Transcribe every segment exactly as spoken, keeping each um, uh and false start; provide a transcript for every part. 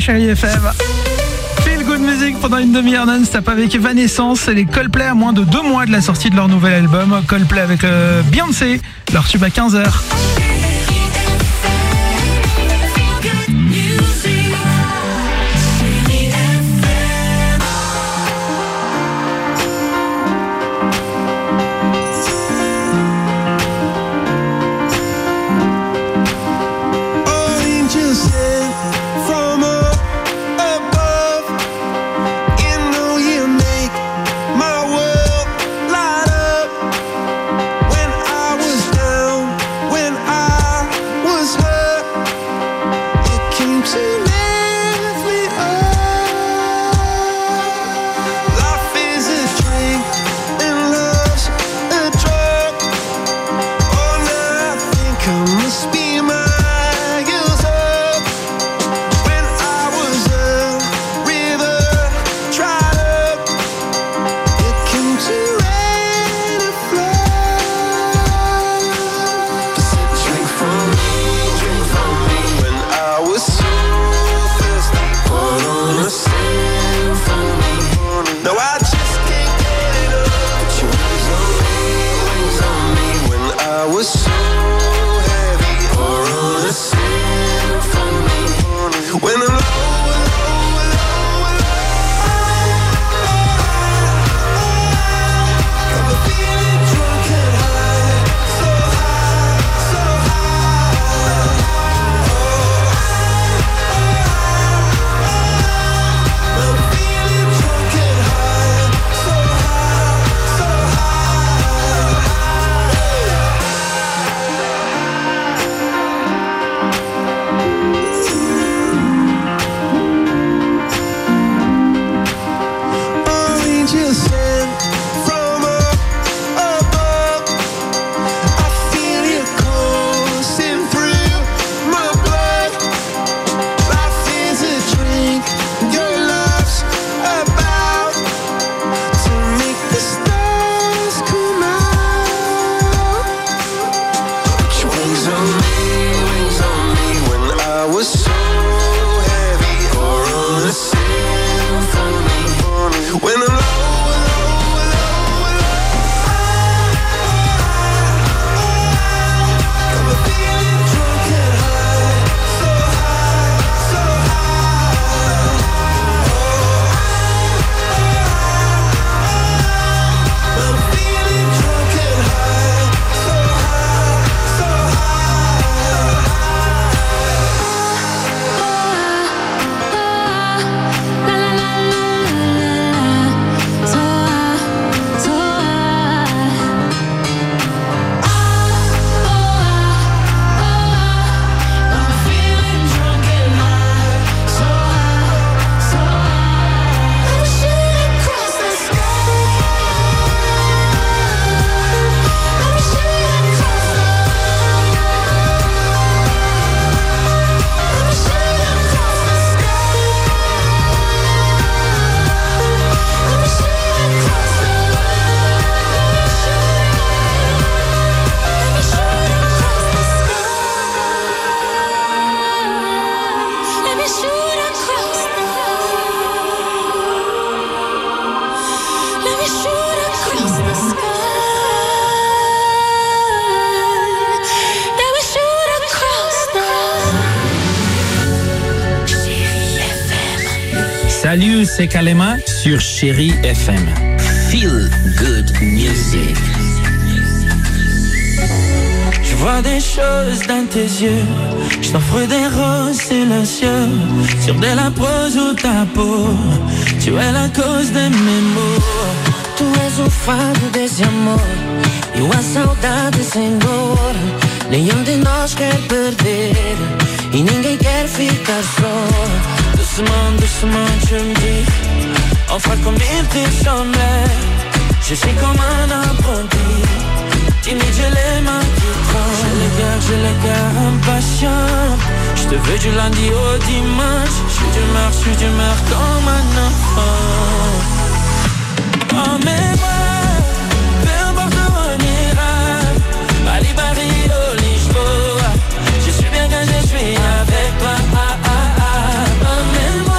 Chérie F M. Feel Good Music pendant une demi-heure non-stop avec Evanescence et les Coldplay à moins de deux mois de la sortie de leur nouvel album. Coldplay avec euh, Beyoncé, leur tube à quinze heures. Salut, c'est Kalema sur Chérie F M. Feel Good Music. Je vois des choses dans tes yeux, je t'offre des roses silencieux, sur de la prose ou ta peau, tu es la cause de mes maux. Tu és o fado desse amor e a saudade sem dor. Nenhum de nós quer perder e ninguém quer ficar só. Doucement, doucement, tu me dis, on fera comme une petite semblée. Je suis comme un apprenti, timide, j'ai les mains qui tremblent. J'ai le cœur, j'ai le cœur impatient. Je te veux du lundi au dimanche. Je suis d'humeur, je suis d'humeur comme un enfant. Emmène-moi, peu importe où on ira, Bali, Paris, au Lisboa. Je suis bien quand je suis avec toi. Ah, ah, ah. Emmène-moi.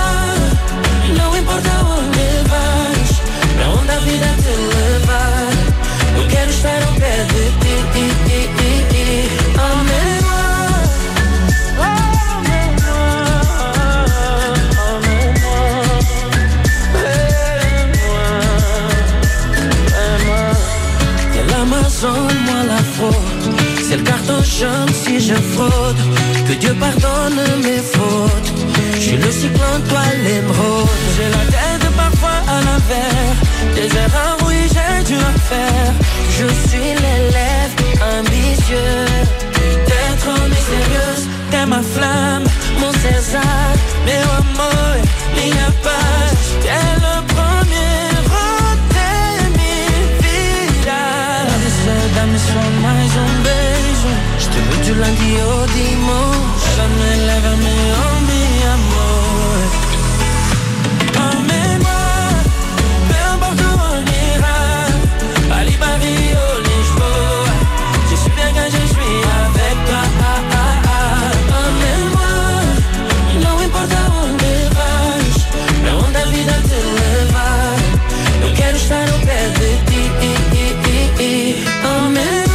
Dieu pardonne mes fautes. Je suis le cyclone, toi l'émeraude. J'ai la tête parfois à l'envers. Des erreurs, oui, j'ai dû en faire. Je suis l'élève ambitieux. T'es trop mystérieuse, t'es ma flamme, mon César, meu amor, minha paz. T'es le premier de minha vida. Dá-me só, dá-me só mais um beijo. Je te veux du lundi au dimanche. Lève-me, lève-me, oh mi amor. Emmène-moi, peu importe où on ira. Paris, Paris, oh Lisboa. Je suis bien quand je suis avec toi. Emmène-moi, não importa onde vais, pra onde a vida te levar. Eu quero estar ao pé de ti. Emmène-moi.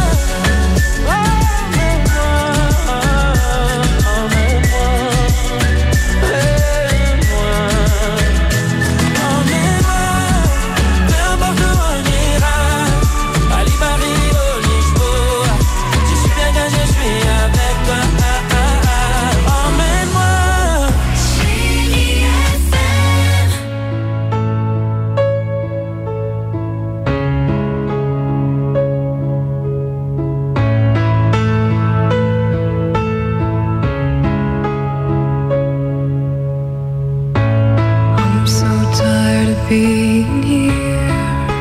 Being here,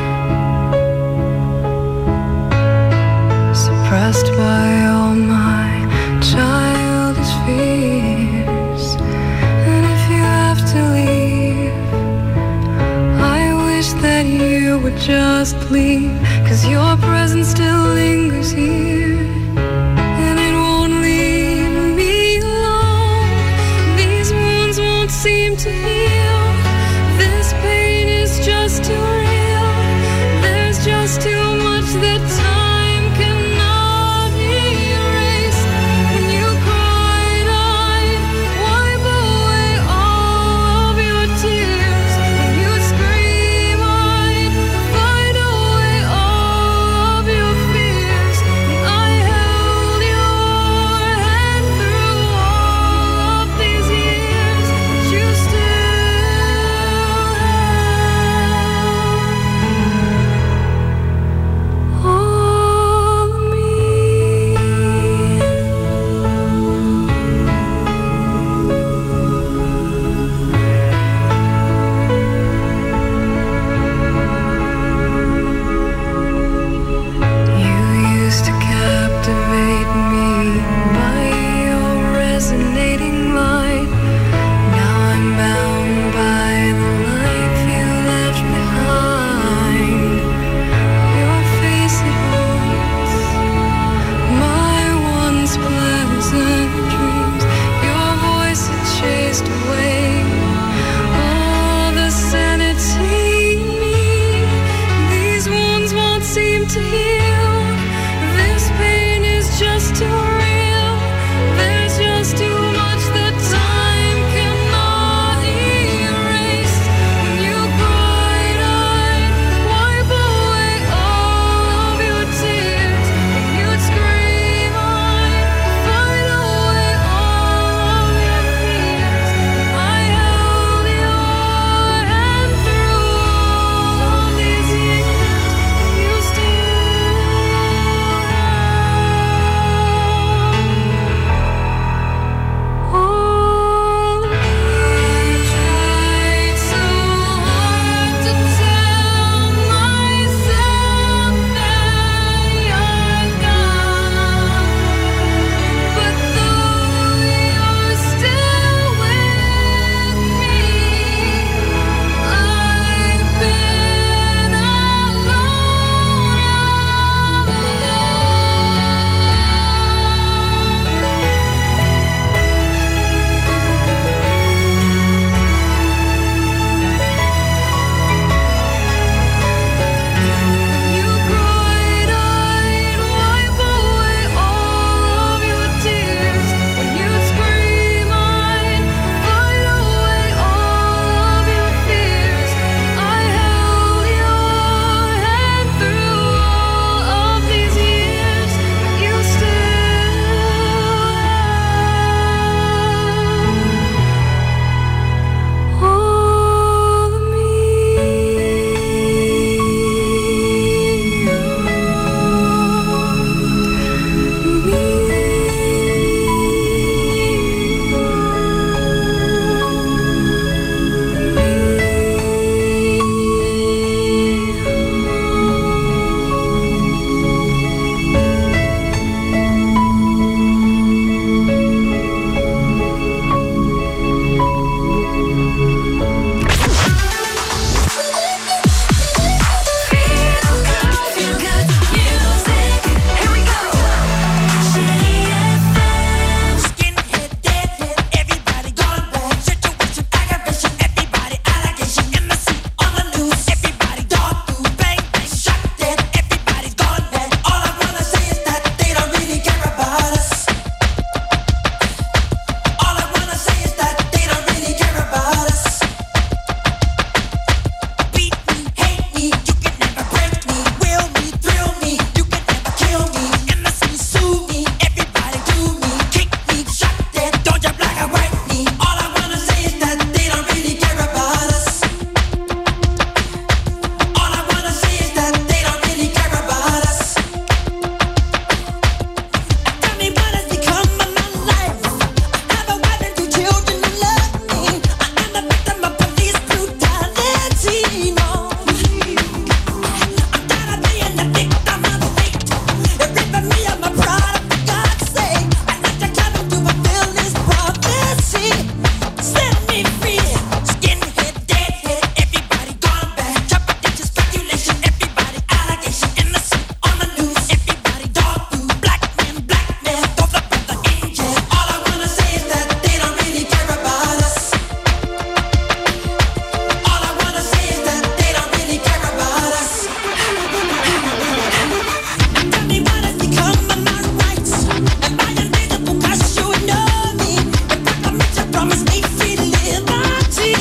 suppressed by all my childish fears. And if you have to leave, I wish that you would just leave, 'cause your presence still lingers here, and it won't leave me alone. These wounds won't seem to heal. This pain is just too real. There's just too much that time cannot erase. When you cried, I'd wipe away all of your tears. When you scream, I'd fight away all of your fears. And I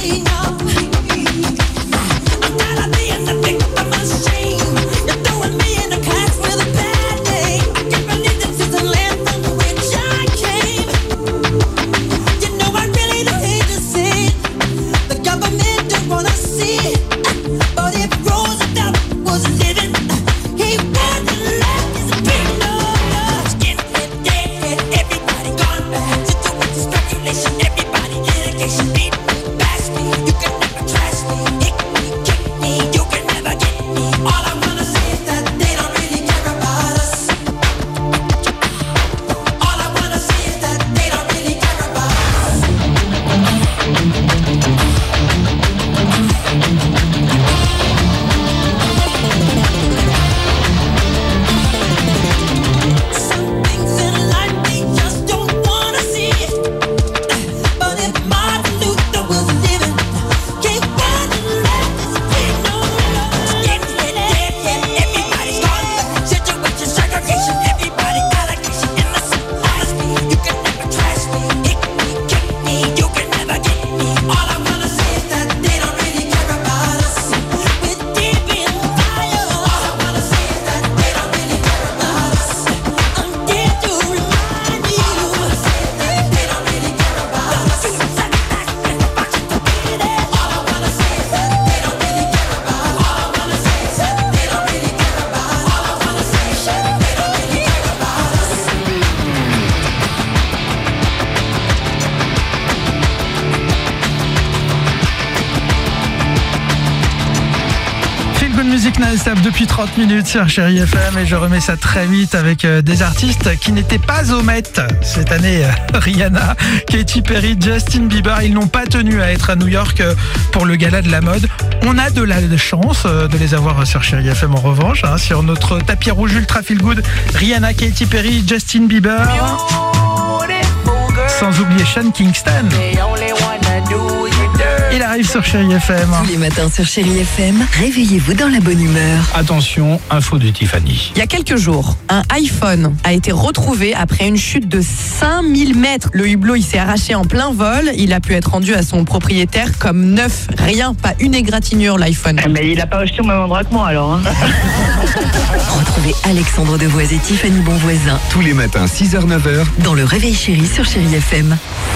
Musique non-stop depuis trente minutes sur Chérie F M et je remets ça très vite avec euh, des artistes qui n'étaient pas au Met cette année. euh, Rihanna, Katy Perry, Justin Bieber, ils n'ont pas tenu à être à New York euh, pour le gala de la mode. On a de la chance euh, de les avoir sur Chérie F M en revanche, hein, sur notre tapis rouge ultra feel good. Rihanna, Katy Perry, Justin Bieber, sans oublier Sean Kingston. Il arrive sur Chérie F M. Tous les matins sur Chérie F M, réveillez-vous dans la bonne humeur. Attention, info de Tiffany. Il y a quelques jours, un iPhone a été retrouvé après une chute de cinq mille mètres. Le hublot, il s'est arraché en plein vol. Il a pu être rendu à son propriétaire comme neuf. Rien, pas une égratignure, l'iPhone. Mais il n'a pas acheté au même endroit que moi alors. Hein. Retrouvez Alexandre Devoise et Tiffany Bonvoisin tous les matins six heures neuf heures dans le Réveil Chéri sur Chérie F M.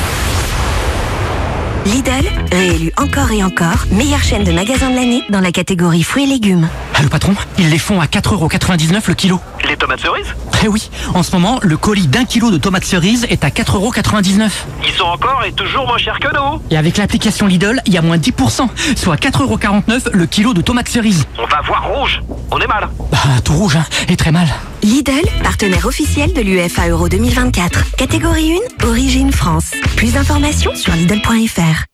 Lidl, réélu encore et encore, meilleure chaîne de magasins de l'année dans la catégorie fruits et légumes. Ah, le patron, ils les font à quatre euros quatre-vingt-dix-neuf le kilo. Les tomates cerises ? Eh oui, en ce moment, le colis d'un kilo de tomates cerises est à quatre euros quatre-vingt-dix-neuf. Ils sont encore et toujours moins chers que nous. Et avec l'application Lidl, il y a moins dix pour cent, soit quatre euros quarante-neuf le kilo de tomates cerises. On va voir rouge, on est mal. Bah, tout rouge, hein, et très mal. Lidl, partenaire officiel de l'U E F A Euro deux mille vingt-quatre. Catégorie un, origine France. Plus d'informations sur Lidl point F R.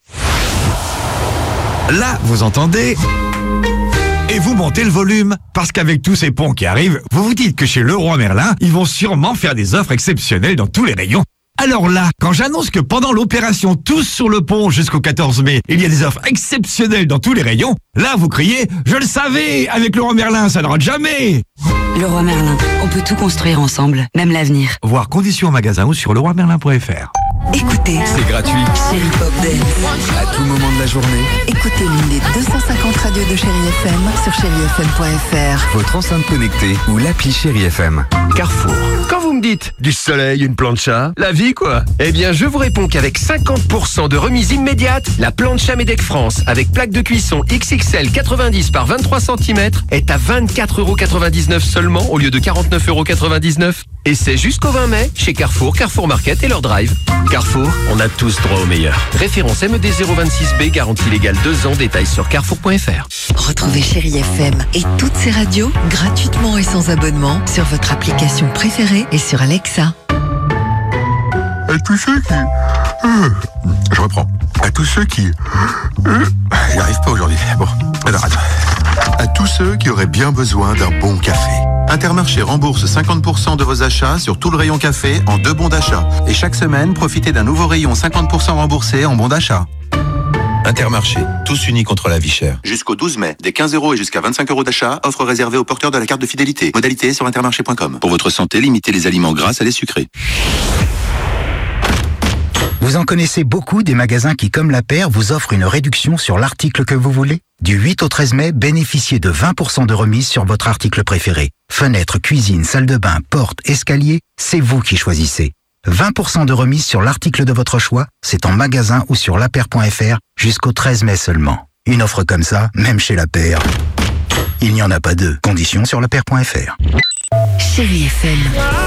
Là, vous entendez ? Et vous montez le volume, parce qu'avec tous ces ponts qui arrivent, vous vous dites que chez Leroy Merlin, ils vont sûrement faire des offres exceptionnelles dans tous les rayons. Alors là, quand j'annonce que pendant l'opération Tous sur le pont jusqu'au quatorze mai, il y a des offres exceptionnelles dans tous les rayons, là vous criez « Je le savais, avec Leroy Merlin, ça ne rate jamais !» Leroy Merlin, on peut tout construire ensemble, même l'avenir. Voir conditions en magasin ou sur leroy merlin point F R. Écoutez, c'est gratuit. Chérie Pop Dance. À tout moment de la journée. Écoutez l'une des deux cent cinquante radios de Chérie F M sur chérie f m point F R. Votre enceinte connectée ou l'appli Chérie F M. Carrefour. Quand vous me dites du soleil, une plancha, la vie quoi? Eh bien, je vous réponds qu'avec cinquante pour cent de remise immédiate, la plancha Medec France avec plaque de cuisson X X L quatre-vingt-dix par vingt-trois centimètres est à vingt-quatre euros quatre-vingt-dix-neuf seulement au lieu de quarante-neuf euros quatre-vingt-dix-neuf. Et c'est jusqu'au vingt mai chez Carrefour, Carrefour Market et leur drive. Carrefour, on a tous droit au meilleur. Référence M E D zéro vingt-six B, garantie légale deux ans, détails sur carrefour point F R. Retrouvez Chérie F M et toutes ses radios gratuitement et sans abonnement sur votre application préférée et sur Alexa. À tous ceux qui... Euh, je reprends. À tous ceux qui... Euh, j'y arrive pas aujourd'hui. Bon, alors attends. À tous ceux qui auraient bien besoin d'un bon café. Intermarché rembourse cinquante pour cent de vos achats sur tout le rayon café en deux bons d'achat. Et chaque semaine, profitez d'un nouveau rayon cinquante pour cent remboursé en bons d'achat. Intermarché, tous unis contre la vie chère. Jusqu'au douze mai, des quinze euros et jusqu'à vingt-cinq euros d'achat, offre réservée aux porteurs de la carte de fidélité. Modalité sur intermarché point com. Pour votre santé, limitez les aliments gras, salés, sucrés. Vous en connaissez beaucoup des magasins qui, comme La Paire, vous offrent une réduction sur l'article que vous voulez? Du huit au treize mai, bénéficiez de vingt pour cent de remise sur votre article préféré. Fenêtre, cuisine, salle de bain, porte, escalier, c'est vous qui choisissez. vingt pour cent de remise sur l'article de votre choix, c'est en magasin ou sur lapaire point f r jusqu'au treize mai seulement. Une offre comme ça, même chez La Paire, il n'y en a pas deux. Conditions sur lapaire point f r. Chérie F M.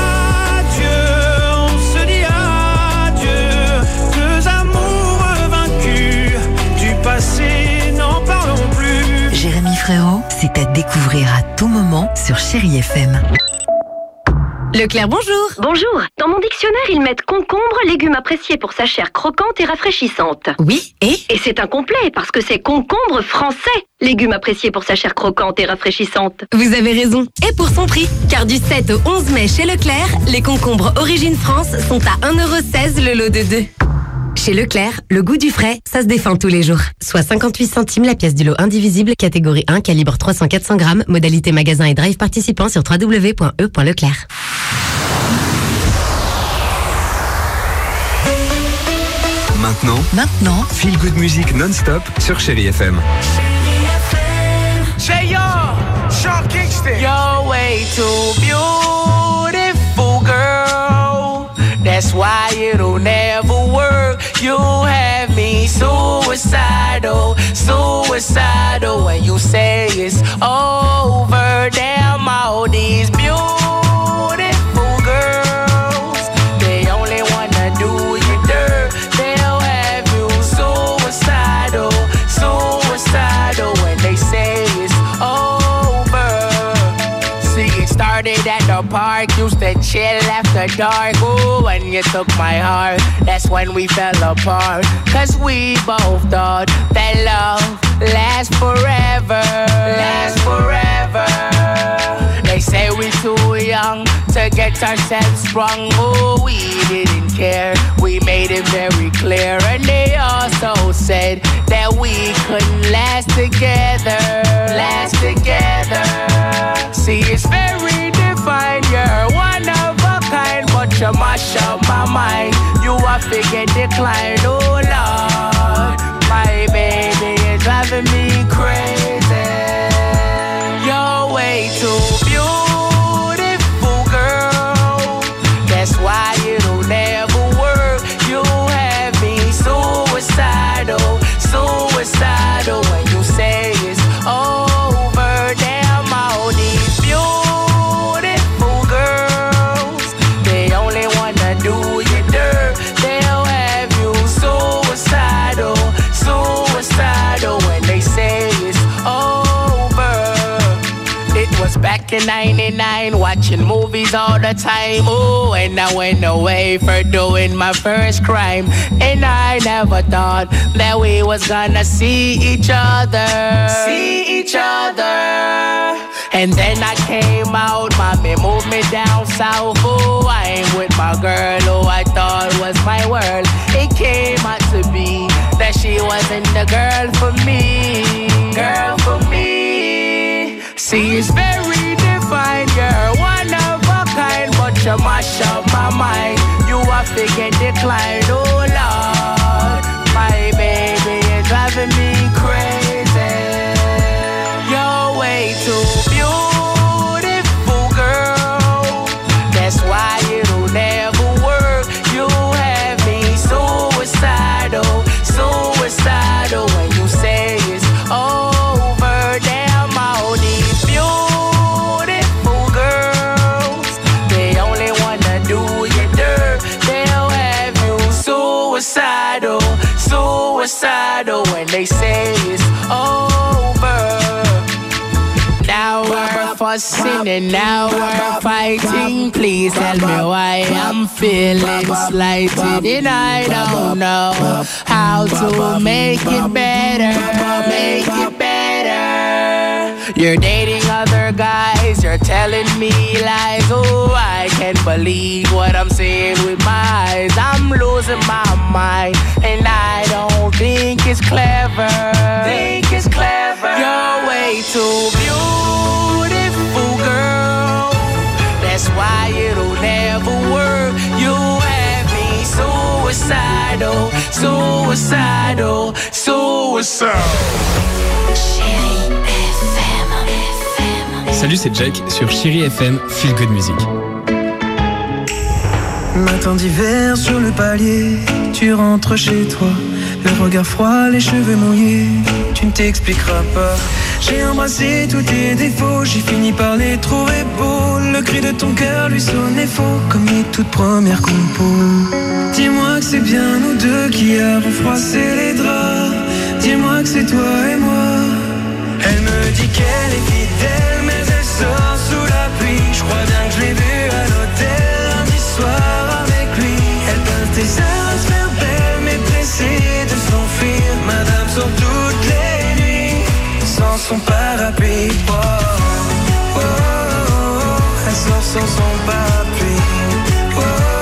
Jérémy Frérot, c'est à découvrir à tout moment sur Chérie F M. Leclerc, bonjour. Bonjour. Dans mon dictionnaire, ils mettent concombre, légume apprécié pour sa chair croquante et rafraîchissante. Oui, et Et c'est incomplet parce que c'est concombre français, légume apprécié pour sa chair croquante et rafraîchissante. Vous avez raison. Et pour son prix, car du sept au onze mai chez Leclerc, les concombres Origine France sont à un euro seize le lot de deux. Chez Leclerc, le goût du frais, ça se défend tous les jours. Soit cinquante-huit centimes la pièce du lot indivisible, catégorie un, calibre trois cents à quatre cents grammes, modalité magasin et drive participant sur w w w point e point leclerc. Maintenant, Maintenant, Feel Good Music non-stop sur Chérie F M. Say yo, Sean Kingston. You're way too beautiful, girl. That's why it'll never work. You have me suicidal, suicidal. When you say it's over, damn all these beautiful girls, they only wanna do you dirt. They'll have you suicidal, suicidal. When they say it's over. See, it started at the park, used to chill after dark. Ooh, when you took my heart, that's when we fell apart. Cause we both thought that love lasts forever, lasts forever. They say we're too young to get ourselves sprung. Oh, we didn't care, we made it very clear. And they also said that we couldn't last together, last together. See, it's very defined, you're one of a kind, but you mash up my mind. You are figure decline, oh Lord. My baby is driving me crazy. You're way too beautiful, girl. That's why it'll never work. You have me suicidal, suicidal. When you say it's over, damn all these beautiful girls, they only wanna do you dirt. They'll have you suicidal, suicidal. When they say it's over. It was back in ninety-nine, watching movies all the time. Oh, and I went away for doing my first crime. And I never thought that we was gonna see each other, see each other. And then I came out, mommy moved me down south. Oh, I ain't with my girl who I thought was my world. It came out to be that she wasn't the girl for me, girl for me. See, it's very defined, you're one of a kind, but you mash up my mind. You are figure decline, oh Lord. My baby is driving me crazy. You're way too beautiful, girl. That's why it'll never work. You have me suicidal, suicidal. When you say it's over, damn all these beautiful girls, they only wanna do you dirt. They'll have you suicidal, suicidal. When they say it's over. Now we're fussing and now we're fighting. Please tell me why I'm feeling slighted, and I don't know how to make it better, make it better. You're dating other guys, you're telling me lies. Oh, I can't believe what I'm seeing with my eyes. I'm losing my mind, and I don't think it's clever. Think it's clever. You're way too beautiful, girl. That's why it'll never work. You have me suicidal, suicidal, suicidal. Salut, c'est Jack sur Chérie F M, Feel Good Music. Matin d'hiver sur le palier, tu rentres chez toi, le regard froid, les cheveux mouillés, tu ne t'expliqueras pas. J'ai embrassé tous tes défauts, j'ai fini par les trouver beaux. Le cri de ton cœur lui sonnait faux, comme les toutes premières compos. Dis-moi que c'est bien nous deux qui avons froissé les draps. Dis-moi que c'est toi et moi. Elle me dit qu'elle est fidèle, mais elle sort sous la pluie. Je crois bien que je l'ai vue à l'hôtel lundi soir avec lui. Elle peint tes heures à se faire belle, mais pressée de s'enfuir. Madame sort toutes les nuits sans son parapluie. Oh, oh, oh, oh, elle sort sans son parapluie. Oh, oh,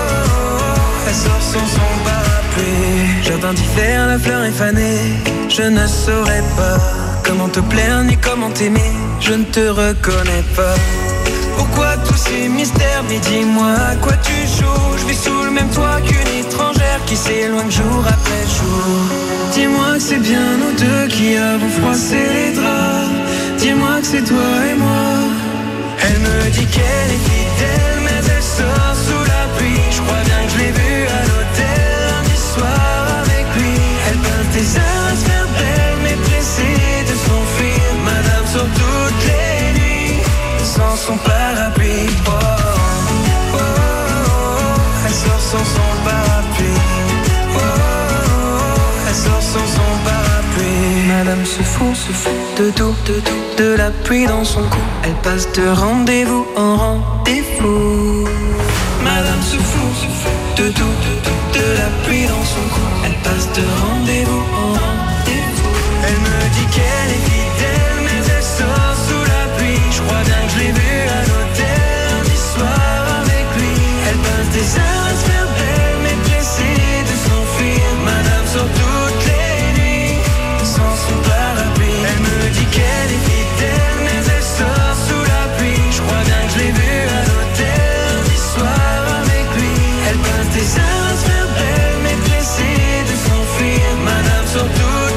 oh, elle sort sans son parapluie. Jardin d'hiver, la fleur est fanée. Je ne saurais pas comment te plaire ni comment t'aimer. Je ne te reconnais pas. Pourquoi tous ces mystères? Mais dis-moi à quoi tu joues. Je vis sous le même toit qu'une étrangère qui s'éloigne jour après jour. Dis-moi que c'est bien nous deux qui avons froissé les draps. Dis-moi que c'est toi et moi. Elle me dit qu'elle est fidèle, mais elle sort sous la pluie. Je crois bien que je l'ai vue à l'hôtel lundi soir avec lui. Elle peint tes heures à se faire belle, mais pressée de s'enfuir. Madame sort toutes les nuits sans son parapluie. Oh, oh, oh, oh, elle sort sans son parapluie. Oh, oh, oh, elle sort sans son parapluie. Madame se fout, se fout de tout, de tout, de la pluie dans son cou. Elle passe de rendez-vous en rendez-vous. Madame se fout, se fout de tout, de tout, de la pluie dans son cou. Elle passe de rendez-vous en rendez-vous. Elle me dit qu'elle est fidèle, mais elle sort sous la pluie. Je crois bien que je l'ai vue à l'hôtel lundi soir avec lui. Elle passe des heures à se faire belle, mais pressée de s'enfuir. Madame sort toutes les nuits sans son parapluie. Elle me dit qu'elle est fidèle, mais elle sort sous la pluie. Je crois bien que je l'ai vue à l'hôtel lundi soir avec lui. Elle passe des heures à se faire belle, mais pressée de s'enfuir. Madame sort toutes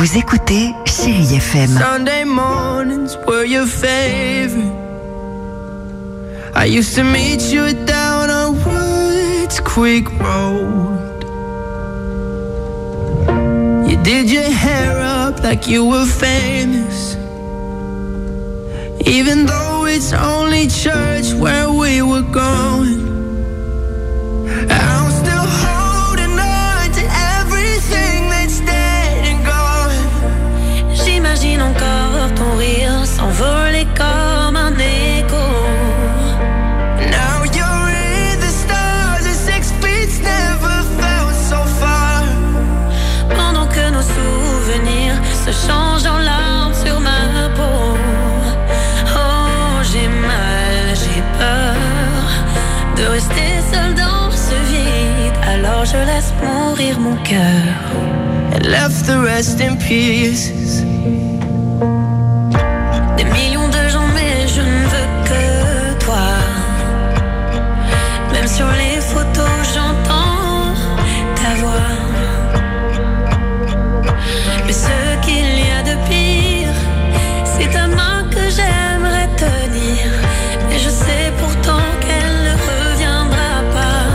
Vous écoutez Chérie F M. Sunday mornings were your favorite. I used to meet you down on Woods Creek Road. You did your hair up like you were famous, even though it's only church where we were going. I'm still holding on to everything that's dead and gone. J'imagine encore ton rire s'envoler comme un écho. Now you're in the stars and six feet never felt so far. Pendant que nos souvenirs se changent en larmes sur ma peau. Oh, j'ai mal, j'ai peur de rester seule dans ce vide. Alors je laisse mourir mon cœur. And left the rest in pieces. Des millions de gens, mais je ne veux que toi. Même sur les photos, j'entends ta voix. Mais ce qu'il y a de pire, c'est ta main que j'aimerais tenir. Mais je sais pourtant qu'elle ne reviendra pas.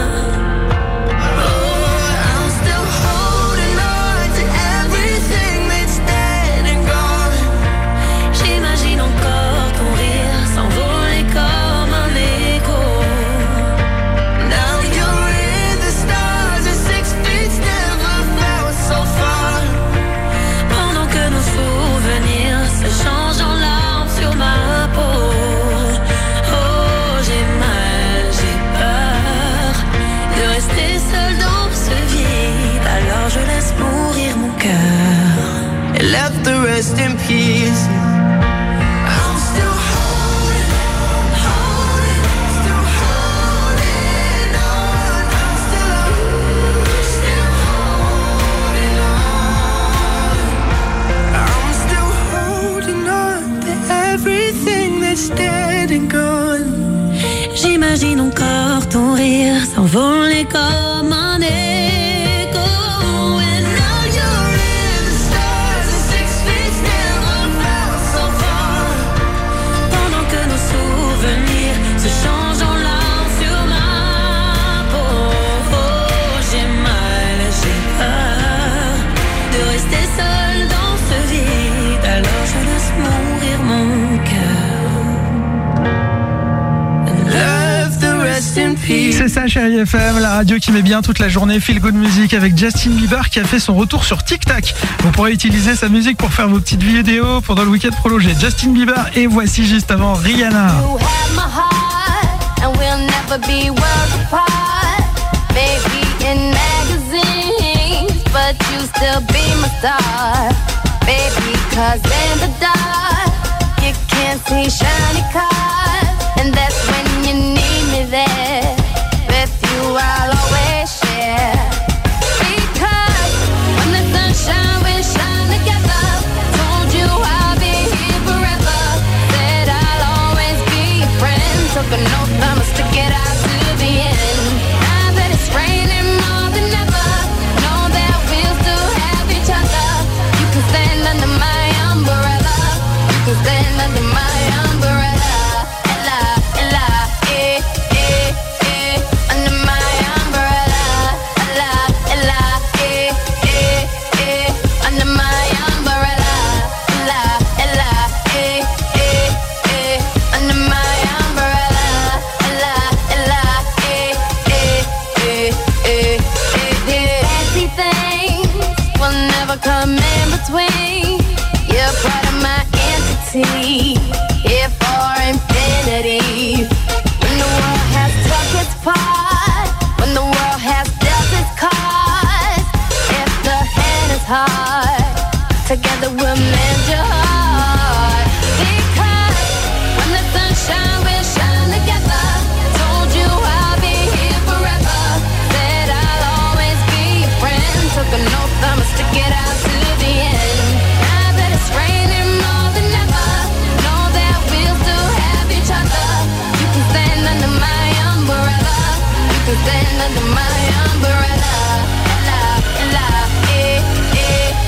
Oh, I'm still holding on to everything that's dead and gone. J'imagine encore ton rire s'envoler comme un écho. Now you're in the stars and six feet never felt so far. Pendant que nos souvenirs se changent en larmes sur ma peau. Oh, j'ai mal, j'ai peur de rester seule dans ce vide. Alors je laisse mourir mon cœur. And left the rest in pieces. I'm still holding on, holding, still holding on. I'm still, still holding on. I'm still holding on to everything that's dead and gone. J'imagine encore ton rire s'envoler comme un écho. And now you're in the stars and six feet never felt so far. Pendant que nos souvenirs se changent en larmes sur ma peau. Oh, j'ai mal, j'ai peur de rester seule dans ce vide. Alors je laisse mourir mon cœur. Left the rest in peace. C'est ça, Chérie F M, la radio qui met bien toute la journée. Feel Good Music avec Justin Bieber qui a fait son retour sur TikTok. Vous pourrez utiliser sa musique pour faire vos petites vidéos pendant le week-end prolongé. Justin Bieber, et voici juste avant Rihanna. You have my heart, and we'll never be worlds apart. Maybe in magazines, but you still be my star. Baby, cause in the dark, you can't see shiny cars. And that's when you need me there. With you I'll always share. Because when the sunshine will shine together. Told you I'll be here forever. Said I'll always be your friend. Took an oath, I'ma stick it out to the end. Now that it's raining more than ever, know that we'll still have each other. You can stand under my umbrella. You can stand under my umbrella. Ella, Ella, eh, eh, eh. Under my umbrella. Ella, Ella, eh, eh, eh. Under my umbrella. Ella, Ella, eh, eh, eh. Under my umbrella. Ella, Ella, eh, eh, eh, eh, eh, eh. Fancy things will never come in between. You're part of my entity, here for infinity. When the world has took its part, when the world has dealt its cards, if the hand is hard, together we'll mend your heart. Because when the sunshine will shine together. Told you I'll be here forever. Said I'll always be your friend. Took an oath, I'ma stick it out to the end. Now that it's raining more than ever, know that we'll still have each other. You can stand under my umbrella. You can stand under my umbrella. Ella, Ella, eh, eh.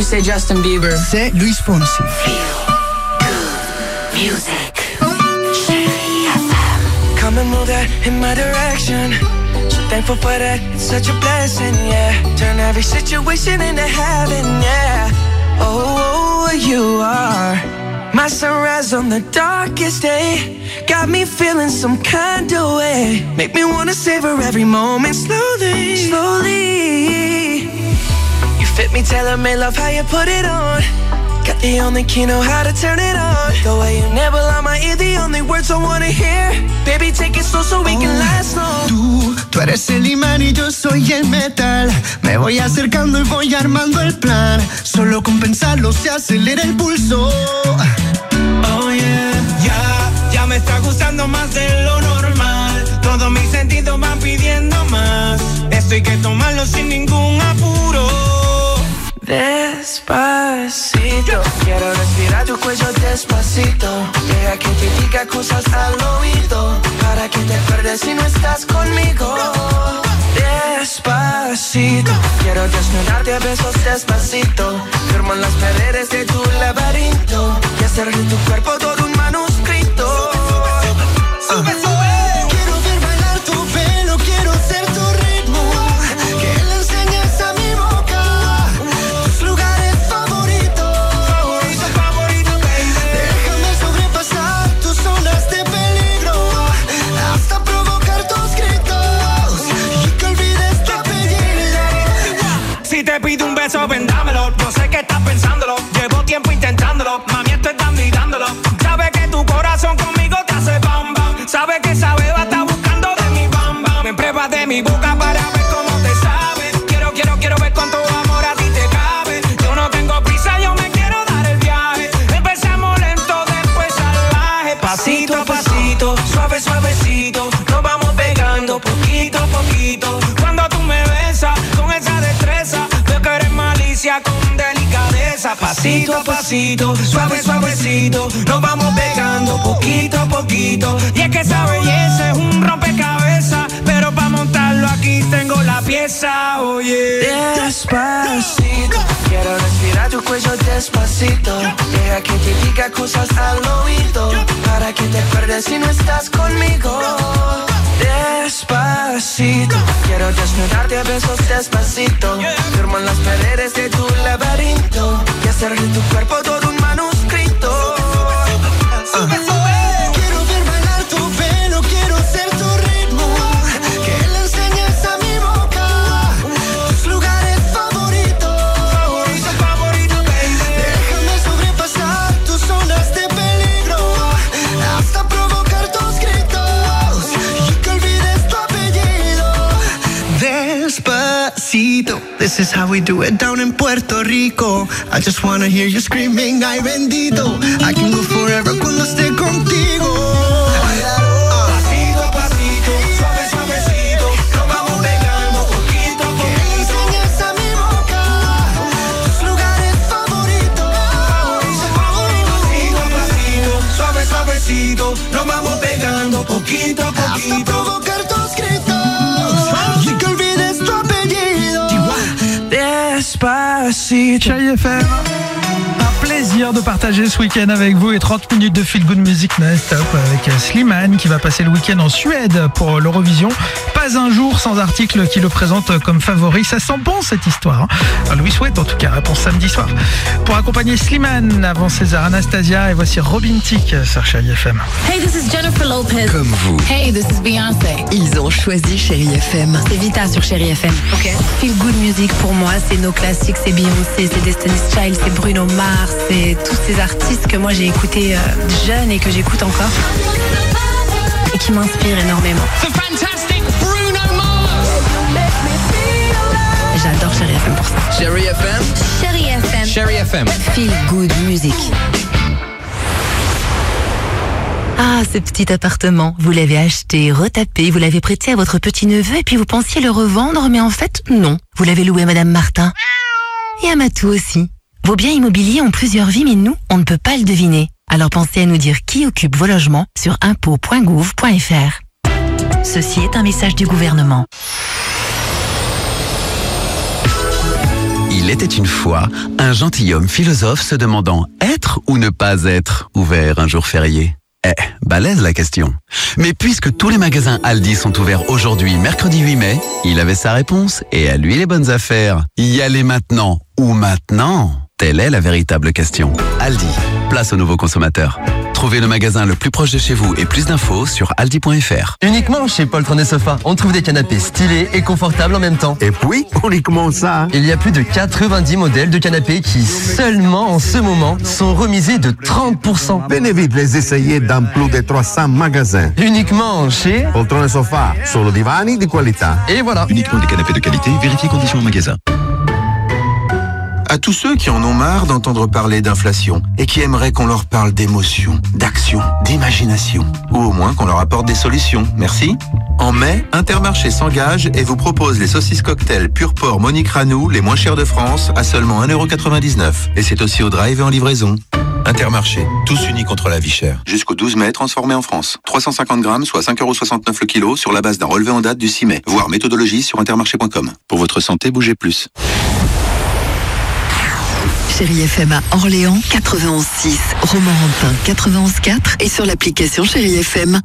say Justin Bieber. C'est Luis Fonsi. Music. Come and move that in my direction. So thankful for that, it's such a blessing, yeah. Turn every situation into heaven, yeah. Oh, you are my sunrise on the darkest day. Got me feeling some kind of way. Make me wanna savor every moment slowly, slowly. You fit me, tailor-made, love how you put it on. Got the only key, know how to turn it on. The way you never lie my ear, the only words I wanna hear. Baby, take it slow so we can last long. Tú, tú eres el imán y yo soy el metal. Me voy acercando y voy armando el plan. Solo con pensarlo se acelera el pulso. Oh yeah, ya, ya me está gustando más de lo normal. Todos mis sentidos van pidiendo más. Esto hay que tomarlo sin ningún apuro. Despacito, quiero respirar tu cuello despacito. Deja que te diga cosas al oído, para que te acuerdes si no estás conmigo. Despacito, quiero desnudarte a besos despacito. Firmo en las paredes de tu laberinto y hacer de tu cuerpo todo un manuscrito. Sube, sube, sube. Quiero ver bailar tu pelo, quiero ser tu ritmo. Que le enseñes a mi boca tus lugares favoritos. Favorito, favorito, baby. Déjame sobrepasar tus zonas de peligro, hasta provocar tus gritos y que olvides tu apellido. Si te pido un beso, ven dámelo. No sé qué estás pensándolo. Llevo tiempo intentándolo. Mami, esto es dando y dándolo. Sabes que tu corazón conmigo te hace bam bam. Sabes que esa beba está buscando de mi bam bam. Me pruebas de mi boca para ver cómo te sabe. Quiero, quiero, quiero ver cuánto amor a ti te cabe. Yo no tengo prisa, yo me quiero dar el viaje. Empezamos lento, después salvaje. Pasito a pasito, suave, suavecito. Nos vamos pegando poquito a poquito. Cuando tú me besas con esa destreza, veo que eres malicia con delicadeza. Pasito a pasito, suave, suavecito. Nos vamos pegando poquito a poquito. Y es que esa belleza es un rompecabezas, pero para montarlo aquí tengo la pieza, oye. Despacito, quiero respirar tu cuello despacito. Deja que te diga cosas al oído, para que te acuerdes si no estás conmigo. Despacito, quiero desnudarte a besos despacito. Firmo en las paredes de tu laberinto y hacer de tu cuerpo todo un manuscrito. Sube, sube. Quiero ver bailar tu pelo, quiero ser tu ritmo. Que le enseñes a mi boca tus lugares favoritos. Favorito, favorito, baby. Déjame sobrepasar tus zonas de peligro, hasta provocar tus gritos y que olvides tu apellido. Despacito, this is how we do it down in Puerto Rico. I just wanna hear you screaming, ay bendito. I can go forever cuando esté contigo. Pasito a pasito, suave, suavecito. Nos vamos pegando poquito a poquito. Que le enseñes a mi boca tus lugares favoritos. Favorito, favorito, pasito a pasito, suave, suavecito. Nos vamos pegando poquito a Hasta poquito. provocar tus gritos y que olvides tu apellido. Despacito. Chérie F M, un plaisir de partager ce week-end avec vous et trente minutes de Feel Good Music non-stop avec Slimane qui va passer le week-end en Suède pour l'Eurovision. Pas un jour sans article qui le présente comme favori. Ça sent bon cette histoire. Hein. Enfin, Louis souhaite en tout cas, réponse samedi soir. Pour accompagner Slimane avant César Anastasia, et voici Robin Thicke sur Chérie F M. Hey, this is Jennifer Lopez. Comme vous. Hey, this is Beyoncé. Ils ont choisi Chérie F M. C'est Vita sur Chérie F M. Ok. Feel Good Music pour moi, c'est nos classiques, c'est Beyoncé, c'est Destiny's Child, c'est Bruno Mars, c'est tous ces artistes que moi j'ai écoutés euh, jeune et que j'écoute encore et qui m'inspirent énormément. The fantastic Bruno Mars. J'adore Chérie F M pour ça. Chérie F M. Chérie F M. Chérie F M. Feel Good Music. Ah, ce petit appartement, vous l'avez acheté, retapé, vous l'avez prêté à votre petit-neveu et puis vous pensiez le revendre, mais en fait, non. Vous l'avez loué à Madame Martin. Et à Matou aussi. Vos biens immobiliers ont plusieurs vies, mais nous, on ne peut pas le deviner. Alors pensez à nous dire qui occupe vos logements sur impôts point gouv point f r. Ceci est un message du gouvernement. Il était une fois un gentilhomme philosophe se demandant être ou ne pas être ouvert un jour férié. Eh, balèze la question. Mais puisque tous les magasins Aldi sont ouverts aujourd'hui, mercredi huit mai, il avait sa réponse et à lui les bonnes affaires. Y aller maintenant ou maintenant? Telle est la véritable question. Aldi, place aux nouveaux consommateurs. Trouvez le magasin le plus proche de chez vous et plus d'infos sur aldi point f r. Uniquement chez Poltron et Sofa, on trouve des canapés stylés et confortables en même temps. Et puis, uniquement ça. Il y a plus de quatre-vingt-dix modèles de canapés qui, seulement en ce moment, sont remisés de trente pour cent. Venez vite les essayer dans plus de trois cents magasins. Uniquement chez Poltron et Sofa, solo divani di qualità. Et voilà. Uniquement des canapés de qualité, vérifiez conditions au magasin. À tous ceux qui en ont marre d'entendre parler d'inflation et qui aimeraient qu'on leur parle d'émotion, d'action, d'imagination, ou au moins qu'on leur apporte des solutions, merci. En mai, Intermarché s'engage et vous propose les saucisses cocktail Pur Porc Monique Ranou, les moins chères de France, à seulement un euro quatre-vingt-dix-neuf. Et c'est aussi au drive et en livraison. Intermarché, tous unis contre la vie chère. Jusqu'au douze mai, transformé en France. trois cent cinquante grammes, soit cinq euros soixante-neuf le kilo, sur la base d'un relevé en date du six mai. Voir méthodologie sur intermarché point com. Pour votre santé, bougez plus. Chérie F M à Orléans, quatre-vingt-onze six, Romorantin, quatre-vingt-onze quatre et sur l'application Chérie F M.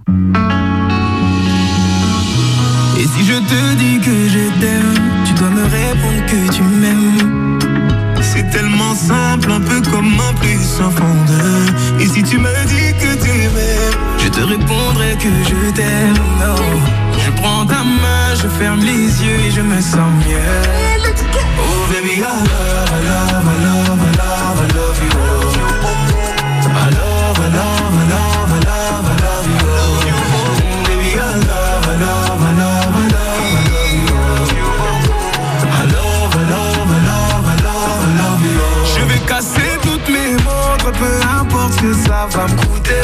Et si je te dis que je t'aime, tu dois me répondre que tu m'aimes. C'est tellement simple, un peu comme un plus sans fondeur. Et si tu me dis que tu m'aimes, je te répondrai que je t'aime. Non, je prends ta main, je ferme les yeux et je me sens mieux. Oh baby, I love, I love, I love, I love, I love you. I love, I love, I love, I love, I love you. Baby, I love, I love, I love, I love, I love you. I love, I love, I love, I love, I love you. Je vais casser toutes mes montres, peu importe ce que ça va me coûter.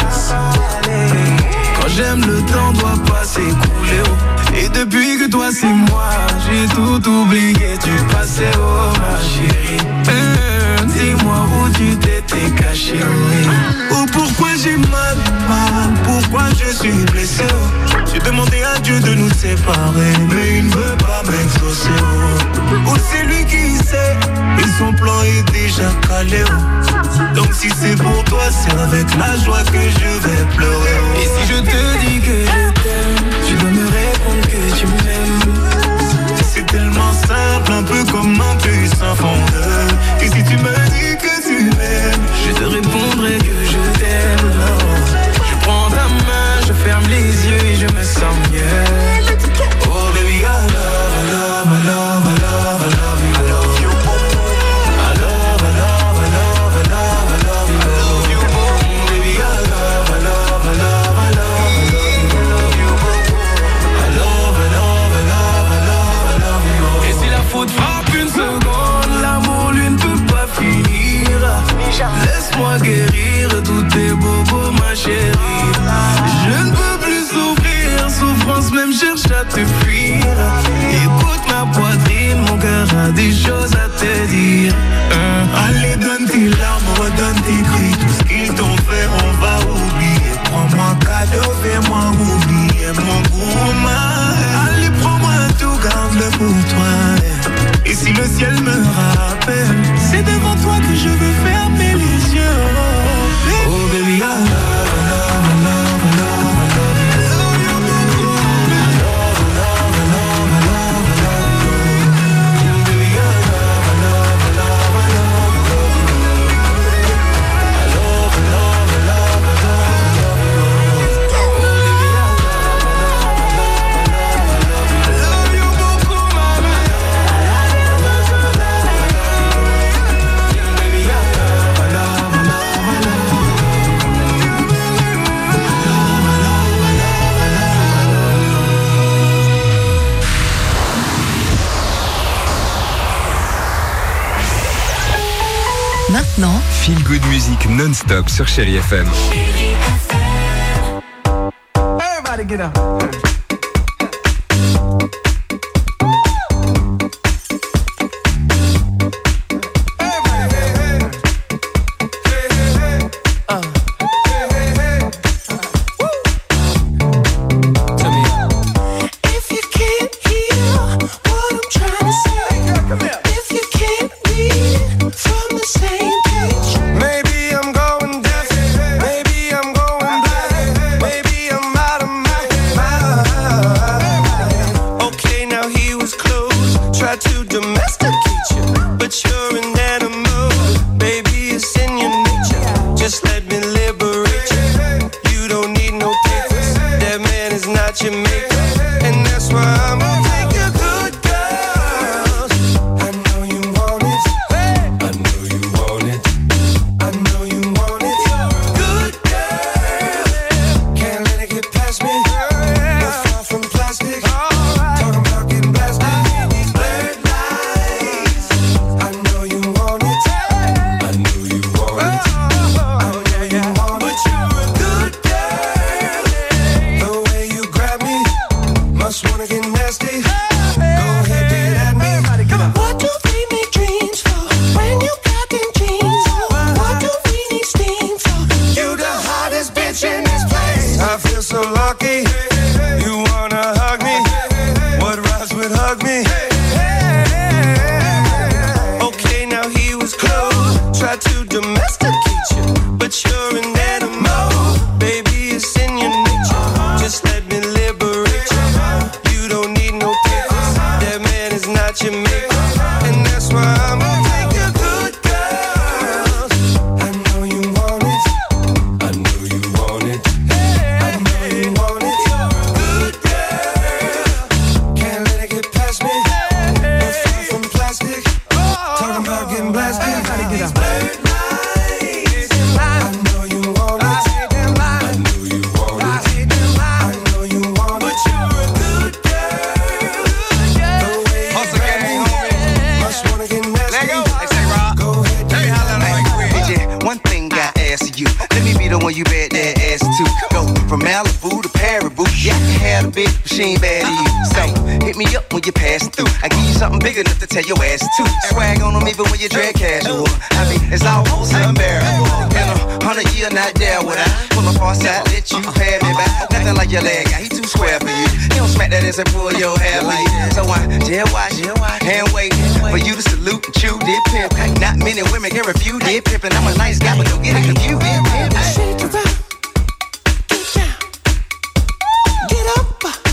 Quand j'aime, le temps doit pas s'écouler. Et depuis que toi c'est moi, j'ai tout oublié du passé, oh ma chérie. euh, Dis-moi où tu t'étais caché, oui. Oh pourquoi j'ai mal, mal, pourquoi je suis blessé, oh. J'ai demandé à Dieu de nous séparer, mais il ne veut pas m'exaucer, oh. Oh c'est lui qui sait, et son plan est déjà calé, oh. Donc si c'est pour toi, c'est avec la joie que je vais pleurer, oh. Et si je te dis que je t'aime, tu dois me répondre que tu m'aimes. C'est tellement simple, un peu comme un puits sans fondeur. Et si tu me dis que tu m'aimes, je te répondrai que je t'aime. Je prends ta main, je ferme les yeux et je me sens mieux. Oh baby, I love, I love, I love, I love, I love you. I love you. I love, I love, I love, I love, I love you. I love you. Baby, I love, I love, I love, I love, I love you. Faute frappe une seconde, l'amour lui ne peut pas finir. Laisse-moi guérir tous tes bobos ma chérie. Je ne peux plus souffrir, souffrance même cherche à te fuir. Écoute ma poitrine, mon cœur a des choses à te dire. hein. Allez donne tes larmes, redonne tes cris. Tout ce qu'ils t'ont fait on va oublier. Prends-moi cadeau, fais-moi oublier mon gourmand. Allez prends-moi tout, garde-le pour toi. Et si le ciel me rappelle, c'est devant toi que je veux fermer les yeux. Oh baby, I love, I love, I love, I love, I love you. I love you, baby. I love, I love, I love, I love, I love you. Baby, I love, I love, I love, I love, I love you. I love, I love, I love, I love, I love you. Oh baby, I love, I love, I love, I love, I love you. I love you beaucoup, mama. Maintenant, Feel Good Music non-stop sur Chérie F M. Everybody get up. If you can't hear what I'm trying to say, if you can't I feel so lucky. You wanna hug me? What rhymes with hug me? Okay, now he was close. Tried to domesticate you, but you're an animal. Baby, it's in your nature. Just let me liberate you. You don't need no papers. That man is not your maker, and that's why I'm gonna take a good girl. I know you want it. I know you want it. I know you want it. You're a good girl. Can't let it get past me. You're far from plastic. Talking about getting blasted. These blurred lines. I know you want it. I know you want it. I know you want it. But you're a good girl. The way you grab me, must wanna get nasty. Go ahead, tell me how that One thing I ask you, let me be the one you bet that ass to. Go from Malibu to Paribu, yeah, I can have a big machine bad to you. So hit me up when you're passing through. I give you something big enough to tell your ass to. Swag on them even when you dress casual. I mean, it's almost unbearable. In a hundred year, not there would I pull up on side, let you pay me back. Nothing like your leg guy, he too square for you. He don't smack that ass and pull your hair like that. So I jail watch, hand wait for you to salute and chew dip pimp. Not many women can refuse dip pimp, and I'm a nice guy, but don't get it confused. Shake it up, get down, get up.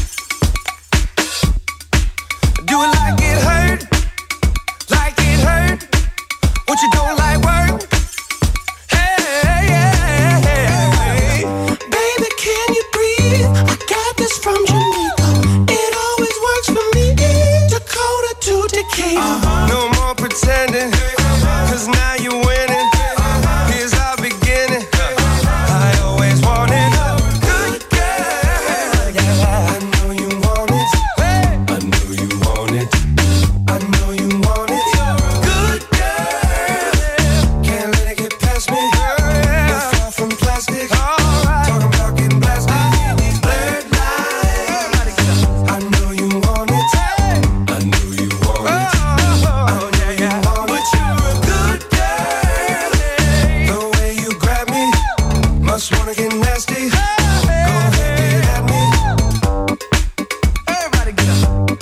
Do it like it hurt, like it hurt. What you don't like work? Hey, hey, hey, hey. Baby, can you breathe? I got this from Jamaica. It always works for me. Dakota to Decatur. Uh-huh. No more pretending, cause now you're winning. Here's our beginning. I always wanted a good girl. I know you want it. I know you want it. I know you want it. You're a good girl. Can't let it get past me. You're far from plastic. Talking about getting blasted. These blurred lines. I know you want it. I know you want it. I know you want it. But you're a good girl. The way you grab me, must wanna get nasty. Go ahead, get at me. Everybody get up.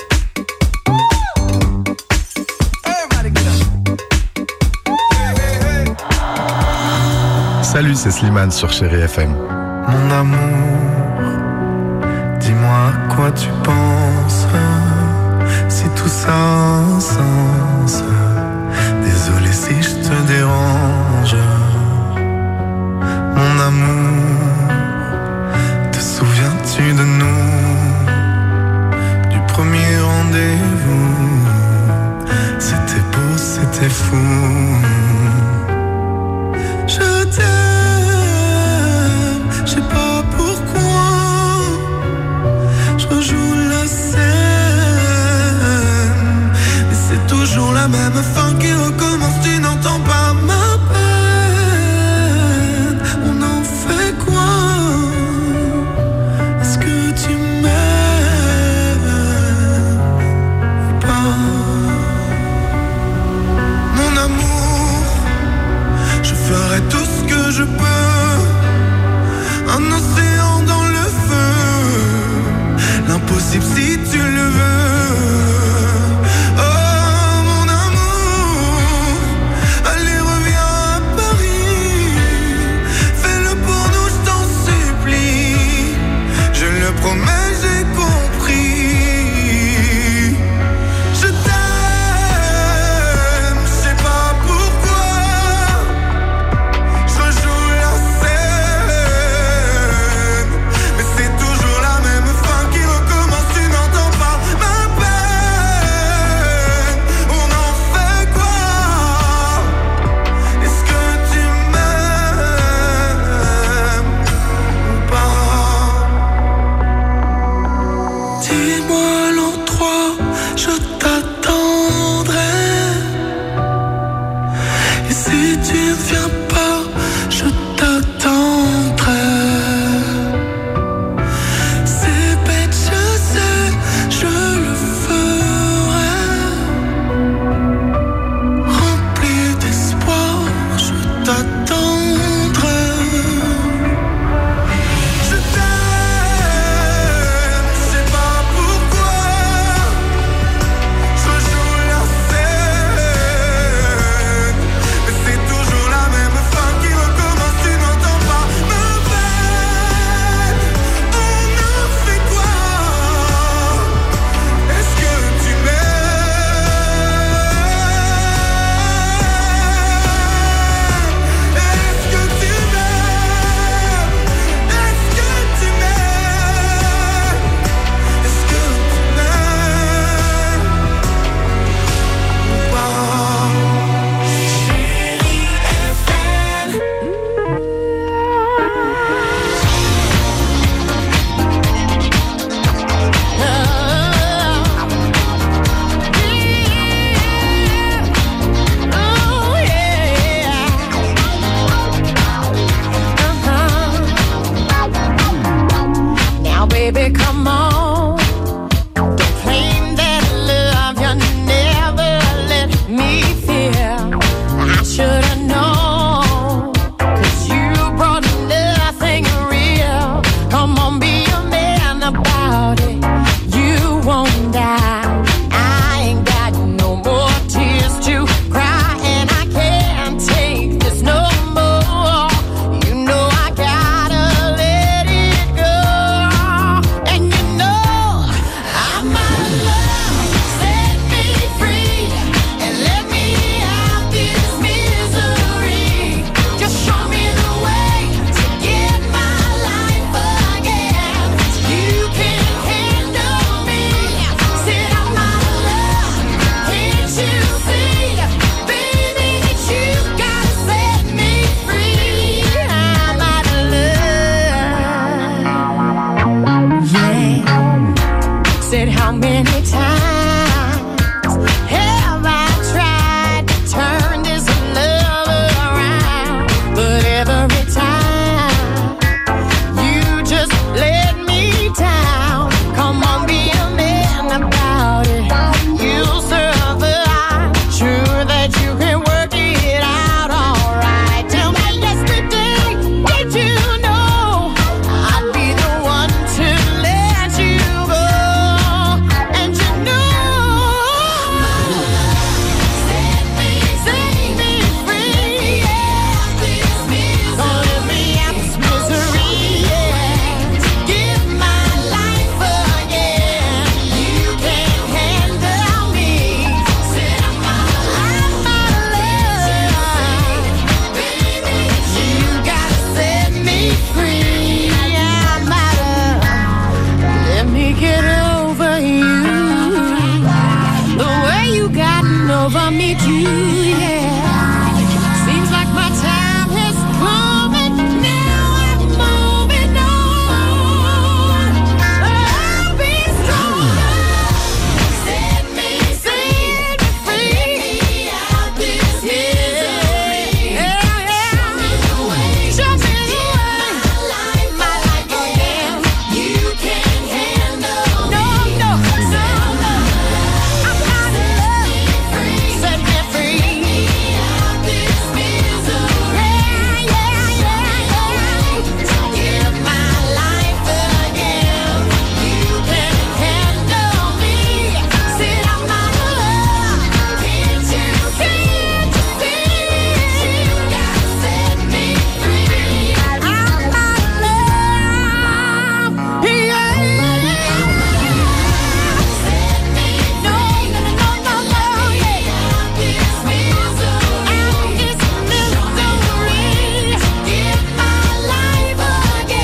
Everybody get up. Salut, c'est Slimane sur Chérie F M. Mon amour, dis-moi à quoi tu penses. Si tout ça a un sens. Désolé si je te dérange. Mon amour,